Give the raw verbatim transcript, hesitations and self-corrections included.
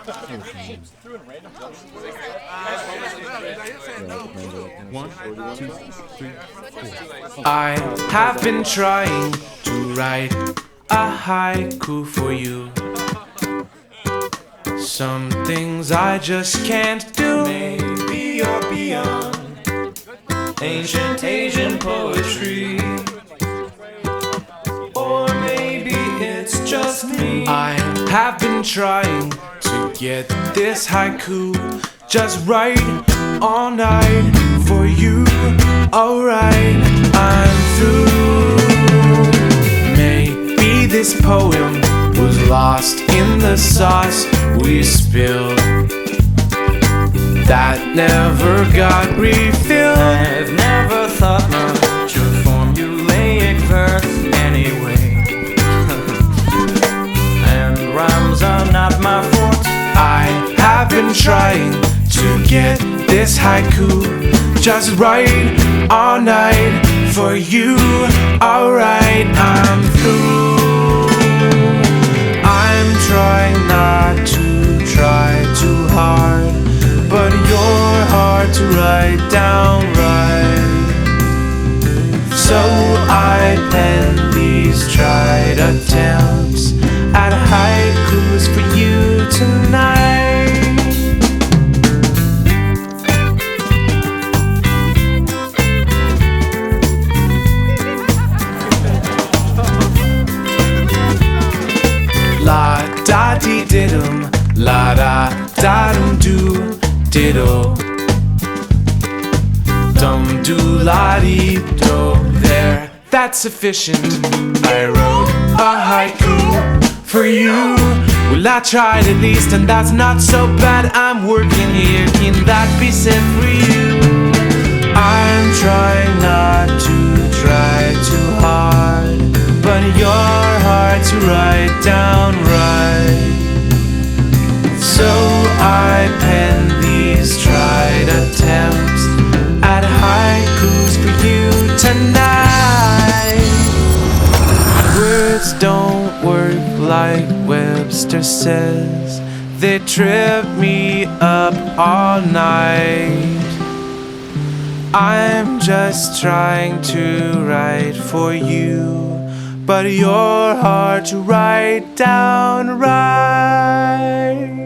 One, two, three, four. I have been trying to write a haiku for you. Some things I just can't do. Maybe you're beyond ancient Asian poetry, or maybe it's just me. I have been trying to get this haiku just right all night for you. Alright, I'm through. Maybe this poem was lost in the sauce we spilled that never got refilled. I've never thought much of formulaic verse anyway. And rhymes are not my forte. I have been trying to get this haiku just right all night for you. Alright, I'm through. I'm trying not to try too hard, but you're hard to write down right. So I pen these tried attempts at haikus for you tonight. La da dee diddum, la da da dum do diddle, dum do la dee do. There, that's sufficient. I wrote a haiku for you. Well, I tried at least, and that's not so bad. I'm working here, can that be said for you? I'm trying not to try too hard, but you're hard to write down right. So I pen these tried attempts at haikus for you tonight. Words don't work like Webster says. They trip me up all night. I'm just trying to write for you, but you're hard to write down right.